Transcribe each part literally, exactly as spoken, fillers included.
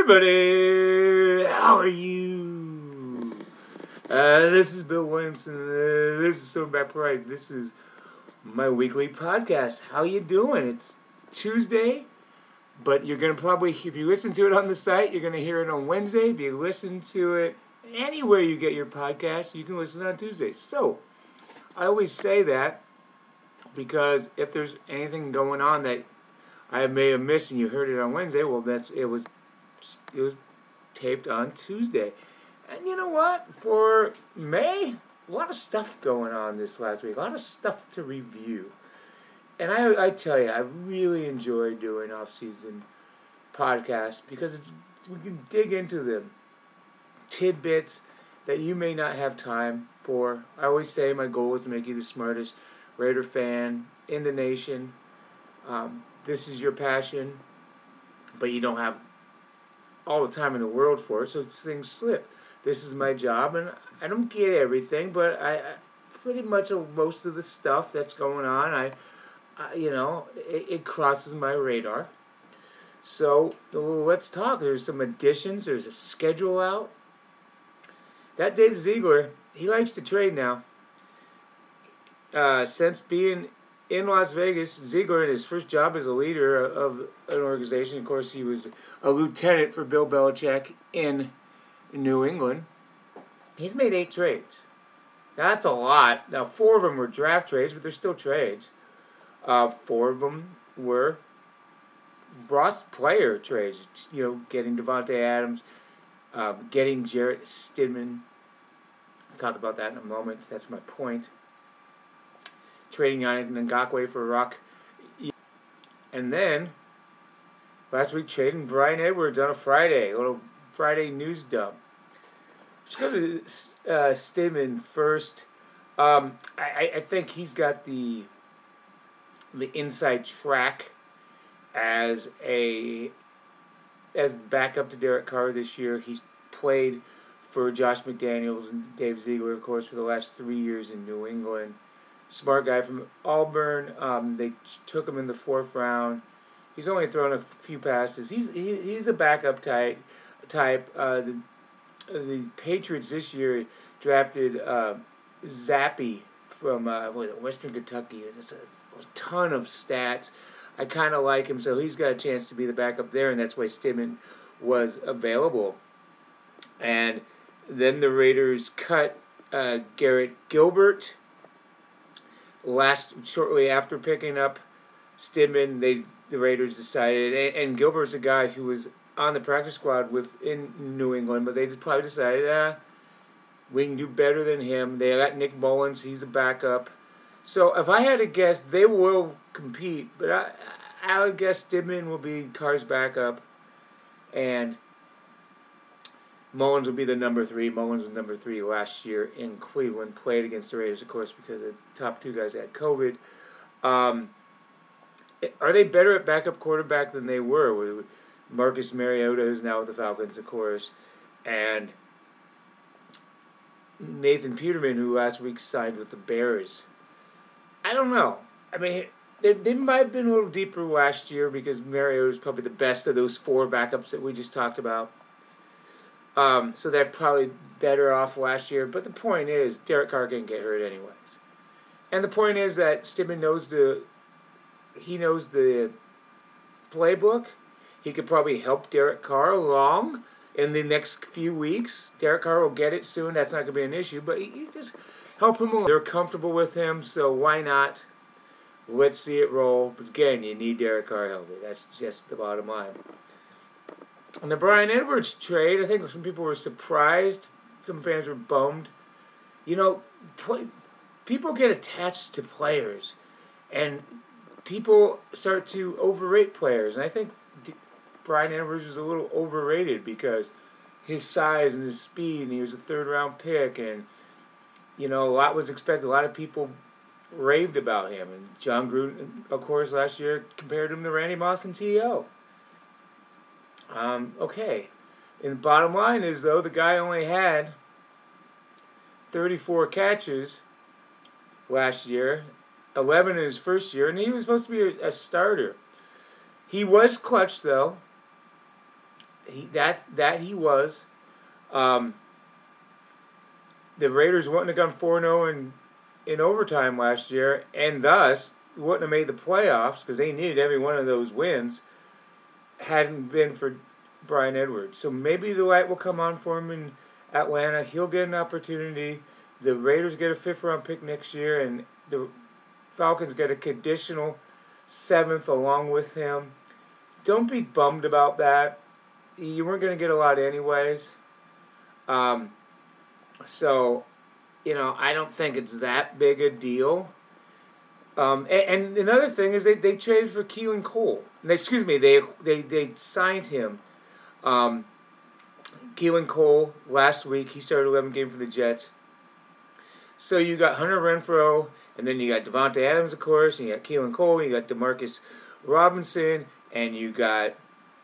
everybody! How are you? Uh, this is Bill Williamson. Uh, this is So Back Right. This is my weekly podcast. How you doing? It's Tuesday, but you're going to probably, if you listen to it on the site, you're going to hear it on Wednesday. If you listen to it anywhere you get your podcast, you can listen on Tuesday. So, I always say that because if there's anything going on that I may have missed and you heard it on Wednesday, well, that's it was it was taped on Tuesday. And you know what? For May, a lot of stuff going on this last week. A lot of stuff to review. And I, I tell you, I really enjoy doing off-season podcasts because it's we can dig into them tidbits that you may not have time for. I always say my goal is to make you the smartest Raider fan in the nation. Um, this is your passion, but you don't have all the time in the world for it, so things slip. This is my job, and I don't get everything, but I, I pretty much most of the stuff that's going on, I, I you know, it, it crosses my radar. So let's talk. There's some additions. There's a schedule out. That Dave Ziegler, he likes to trade now. Uh, since being in Las Vegas, Ziegler, in his first job as a leader of an organization, of course, he was a lieutenant for Bill Belichick in New England. He's made eight trades. That's a lot. Now, four of them were draft trades, but they're still trades. Uh, four of them were Ross player trades. You know, getting Devontae Adams, uh, getting Jarrett Stidham. I'll talk about that in a moment. That's my point. Trading Yannick Ngakoue for Rock. And then, last week, trading Bryan Edwards on a Friday. A little Friday news dump. Let's go to uh, Stidham first. Um, I, I think he's got the the inside track as a as backup to Derek Carr this year. He's played for Josh McDaniels and Dave Ziegler, of course, for the last three years in New England. Smart guy from Auburn. Um, they took him in the fourth round. He's only thrown a few passes. He's he, he's the backup type. Type. Uh, the the Patriots this year drafted uh, Zappe from uh, what is it, Western Kentucky. It's a, a ton of stats. I kind of like him, so he's got a chance to be the backup there, and that's why Stidham was available. And then the Raiders cut uh, Garrett Gilbert. Last shortly after picking up Stidham, they the Raiders decided, and, and Gilbert's a guy who was on the practice squad within New England, but they probably decided, ah, we can do better than him. They got Nick Mullins; he's a backup. So if I had to guess, they will compete, but I I would guess Stidham will be Carr's backup, and Mullins would be the number three. Mullins was number three last year in Cleveland. Played against the Raiders, of course, because the top two guys had COVID. Um, are they better at backup quarterback than they were? With Marcus Mariota, who's now with the Falcons, of course, and Nathan Peterman, who last week signed with the Bears. I don't know. I mean, they, they might have been a little deeper last year because Mariota was probably the best of those four backups that we just talked about. Um, so they're probably better off last year. But the point is, Derek Carr can get hurt anyways. And the point is that Stidham knows the he knows the playbook. He could probably help Derek Carr along in the next few weeks. Derek Carr will get it soon. That's not going to be an issue. But he, he just help him along. They're comfortable with him, so why not? Let's see it roll. But again, you need Derek Carr healthy. That's just the bottom line. On the Bryan Edwards trade, I think some people were surprised. Some fans were bummed. You know, play, people get attached to players, and people start to overrate players. And I think D- Bryan Edwards was a little overrated because his size and his speed, and he was a third-round pick, and, you know, a lot was expected. A lot of people raved about him. And John Gruden, of course, last year compared him to Randy Moss and T O Um, okay. And the bottom line is, though, the guy only had thirty-four catches last year, eleven in his first year, and he was supposed to be a, a starter. He was clutch, though. he, that that he was. Um, the Raiders wouldn't have gone four and oh in, in overtime last year, and thus wouldn't have made the playoffs because they needed every one of those wins, hadn't been for Brian Edwards. So maybe the light will come on for him in Atlanta. He'll get an opportunity. The Raiders get a fifth-round pick next year, and the Falcons get a conditional seventh along with him. Don't be bummed about that. You weren't going to get a lot anyways. Um, so, you know, I don't think it's that big a deal. Um, and, and another thing is they, they traded for Keelan Cole. They, excuse me, they they they signed him. Um, Keelan Cole last week. He started eleven games for the Jets. So you got Hunter Renfrow, and then you got Devontae Adams, of course, and you got Keelan Cole, you got Demarcus Robinson, and you got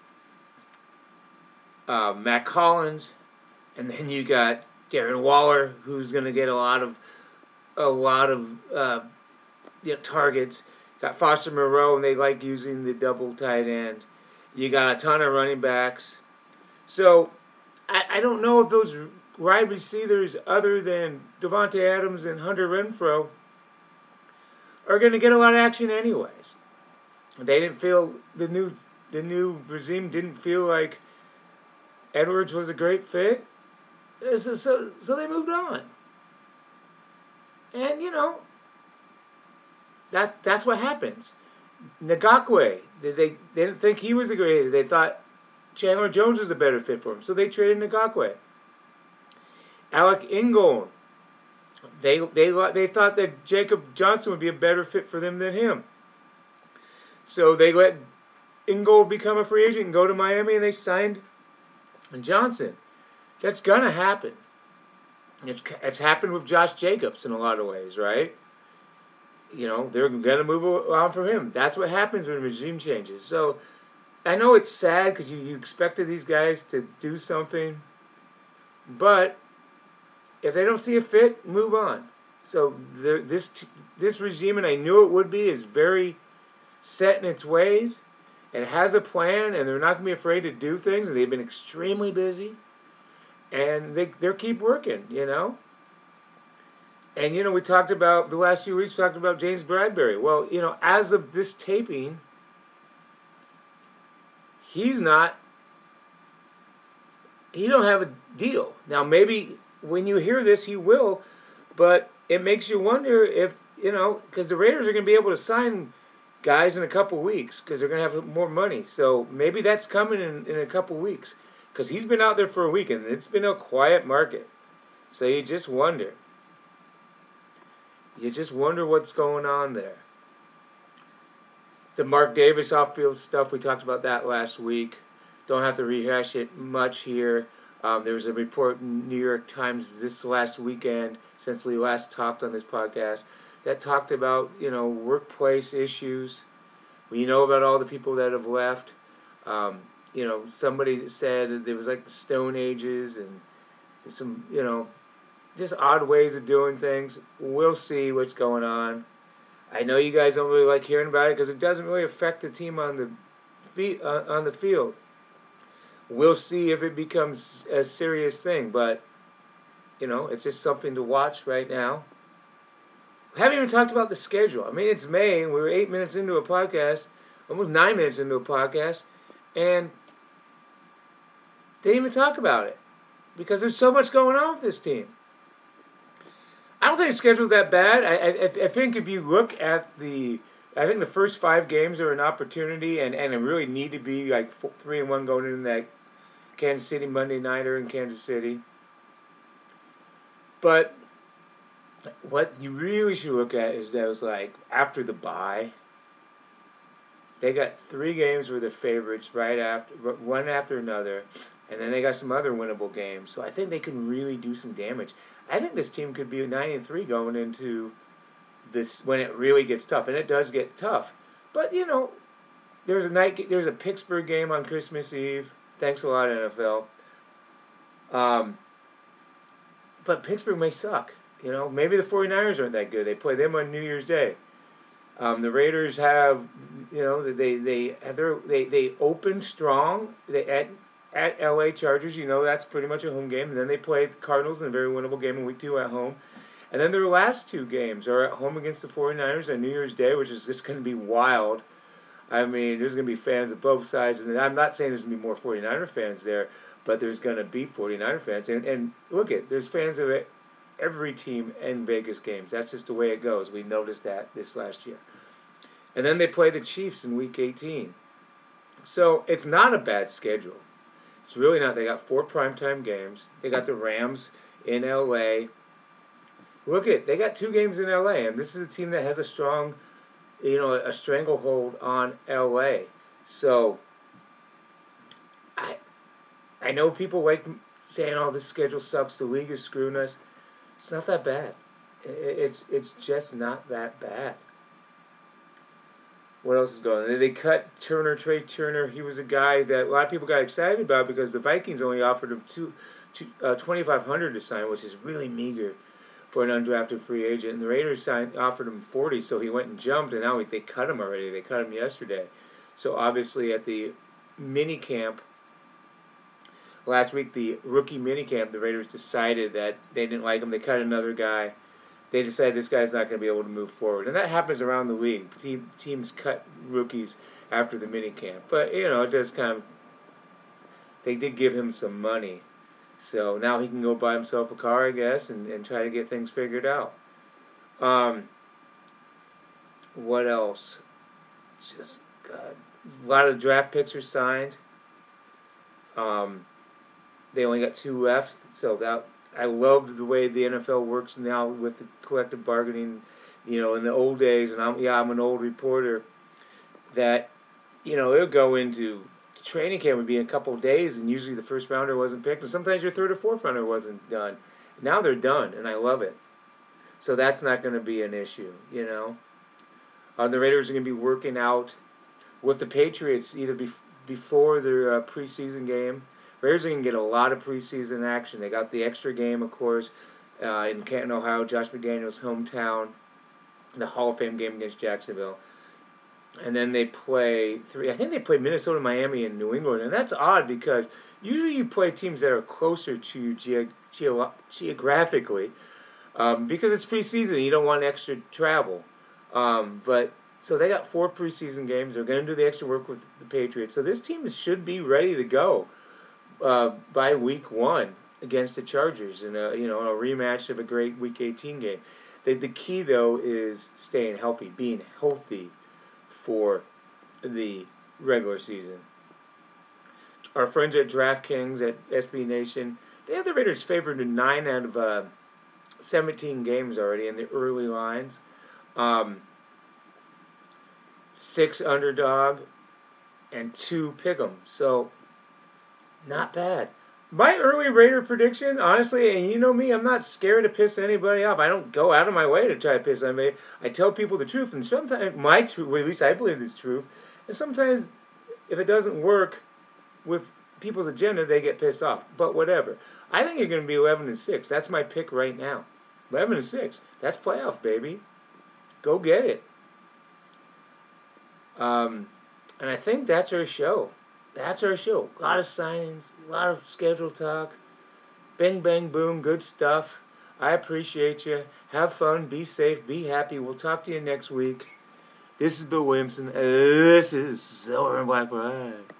uh, Matt Collins, and then you got Darren Waller, who's going to get a lot of a lot of uh, you know, targets. Got Foster Moreau, and they like using the double tight end. You got a ton of running backs. So I, I don't know if those wide receivers other than Devontae Adams and Hunter Renfrow are going to get a lot of action anyways. They didn't feel the new the new regime didn't feel like Edwards was a great fit, so so, so they moved on. And you know, that's that's what happens. Ngakoue, they, they they didn't think he was a great. They thought Chandler Jones was a better fit for him, so they traded Ngakoue. Alec Ingold, they they they thought that Jacob Johnson would be a better fit for them than him. So they let Ingold become a free agent and go to Miami, and they signed Johnson. That's gonna happen. It's it's happened with Josh Jacobs in a lot of ways, right? You know, they're gonna move on from him. That's what happens when regime changes. So I know it's sad because you, you expected these guys to do something, but if they don't see a fit, move on. So this this regime, and I knew it would be, is very set in its ways and has a plan, and they're not going to be afraid to do things. And they've been extremely busy, and they they keep working, you know. And you know, we talked about the last few weeks. We talked about James Bradbury. Well, you know, as of this taping, he's not. He don't have a deal now. Maybe when you hear this, he will, but it makes you wonder if, you know, because the Raiders are going to be able to sign guys in a couple weeks because they're going to have more money. So maybe that's coming in, in a couple weeks because he's been out there for a week and it's been a quiet market. So you just wonder. You just wonder what's going on there. The Mark Davis off-field stuff, we talked about that last week. Don't have to rehash it much here. Um, there was a report in New York Times this last weekend, since we last talked on this podcast, that talked about, you know, workplace issues. We know about all the people that have left. Um, you know, somebody said that there was like the Stone Ages and some, you know, just odd ways of doing things. We'll see what's going on. I know you guys don't really like hearing about it because it doesn't really affect the team on the fe- uh, on the field. We'll see if it becomes a serious thing, but, you know, it's just something to watch right now. We haven't even talked about the schedule. I mean, it's May, and we were eight minutes into a podcast, almost nine minutes into a podcast, and they didn't even talk about it because there's so much going on with this team. I don't think the schedule's that bad. I, I, I think if you look at the... I think the first five games are an opportunity, and, and it really need to be like four, three and one going into that Kansas City Monday nighter in Kansas City. But what you really should look at is that it was like after the bye, they got three games where they're favorites right after one after another, and then they got some other winnable games. So I think they can really do some damage. I think this team could be nine and three going into this when it really gets tough, and it does get tough. But you know, there's a night, there's a Pittsburgh game on Christmas Eve. Thanks a lot, N F L. Um, but Pittsburgh may suck. You know, maybe the 49ers aren't that good. They play them on New Year's Day. Um, the Raiders have, you know, they they have their, they they open strong. They at at L A Chargers. You know that's pretty much a home game. And then they play the Cardinals in a very winnable game in week two at home. And then their last two games are at home against the 49ers on New Year's Day, which is just going to be wild. I mean, there's going to be fans of both sides. And I'm not saying there's going to be more 49er fans there, but there's going to be 49er fans. And, and look at, there's fans of every team in Vegas games. That's just the way it goes. We noticed that this last year. And then they play the Chiefs in week eighteen. So it's not a bad schedule. It's really not. They got four primetime games. They got the Rams in L A. Look at, they got two games in L A, and this is a team that has a strong, you know, a stranglehold on L A. So I I know people like saying, "Oh, this schedule sucks. The league is screwing us." It's not that bad. It's it's just not that bad. What else is going on? They cut Turner, Trey Turner. He was a guy that a lot of people got excited about because the Vikings only offered him two, two, uh, twenty-five hundred dollars to sign, which is really meager for an undrafted free agent. And the Raiders signed, offered him forty, so he went and jumped, and now they cut him already. They cut him yesterday. So obviously at the mini camp last week, the rookie mini camp, the Raiders decided that they didn't like him. They cut another guy. They decided this guy's not going to be able to move forward. And that happens around the league. Team, teams cut rookies after the mini camp. But, you know, it does kind of, they did give him some money. So now he can go buy himself a car, I guess, and, and try to get things figured out. Um, what else? It's just, God, a lot of draft picks are signed. Um, they only got two left, so that I love the way the N F L works now with the collective bargaining. You know, in the old days, and I'm yeah, I'm an old reporter. That, you know, it'll go into training camp would be in a couple of days, and usually the first rounder wasn't picked, and sometimes your third or fourth rounder wasn't done. Now they're done, and I love it. So that's not going to be an issue, you know. Uh, the Raiders are going to be working out with the Patriots either bef- before their uh, preseason game. Raiders are going to get a lot of preseason action. They got the extra game, of course, uh, in Canton, Ohio, Josh McDaniels' hometown, the Hall of Fame game against Jacksonville. And then they play three. I think they play Minnesota, Miami, and New England. And that's odd because usually you play teams that are closer to you ge- ge- geographically um, because it's preseason. You don't want extra travel. Um, but so they got four preseason games. They're going to do the extra work with the Patriots. So this team should be ready to go uh, by week one against the Chargers in a, you know, a rematch of a great week eighteen game. The, the key, though, is staying healthy, being healthy for the regular season. Our friends at DraftKings at S B Nation, they have the Raiders favored in nine out of uh, seventeen games already in the early lines. Um, six underdog and two pick'em. So, not bad. My early Raider prediction, honestly, and you know me, I'm not scared to piss anybody off. I don't go out of my way to try to piss anybody. I tell people the truth, and sometimes my truth, well, at least I believe it's truth. And sometimes, if it doesn't work with people's agenda, they get pissed off. But whatever. I think you're going to be eleven and six. That's my pick right now. eleven and six. That's playoff, baby. Go get it. Um, and I think that's our show. That's our show. A lot of signings, a lot of schedule talk. Bang, bang, boom, good stuff. I appreciate you. Have fun, be safe, be happy. We'll talk to you next week. This is Bill Williamson. Uh, this is Silver and Black Pride.